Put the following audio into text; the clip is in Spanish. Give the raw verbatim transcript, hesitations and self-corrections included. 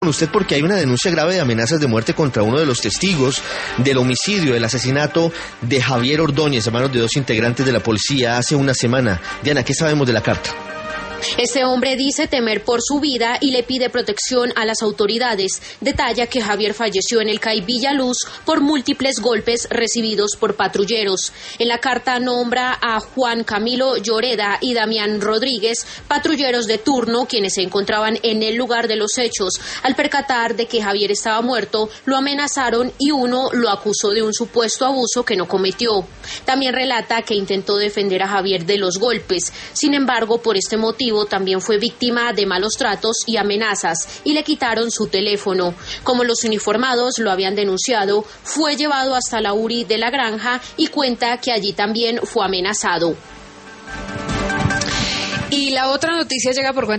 con usted porque hay una denuncia grave de amenazas de muerte contra uno de los testigos del homicidio, del asesinato de Javier Ordóñez, a manos de dos integrantes de la policía hace una semana. Diana, ¿qué sabemos de la carta? Este hombre dice temer por su vida y le pide protección a las autoridades. Detalla que Javier falleció en el C A I Villaluz por múltiples golpes recibidos por patrulleros. En la carta nombra a Juan Camilo Lloreda y Damián Rodríguez, patrulleros de turno, quienes se encontraban en el lugar de los hechos. Al percatar de que Javier estaba muerto, lo amenazaron y uno lo acusó de un supuesto abuso que no cometió. También relata que intentó defender a Javier de los golpes. Sin embargo, por este motivo, también fue víctima de malos tratos y amenazas y le quitaron su teléfono. Como los uniformados lo habían denunciado, fue llevado hasta la U R I de la Granja y cuenta que allí también fue amenazado. Y la otra noticia llega por cuenta